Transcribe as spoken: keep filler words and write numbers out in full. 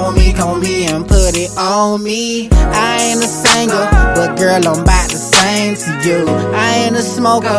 with me, come with me and put it on me. I ain't a singer, but girl, I'm about to sing to you. I ain't a smoker,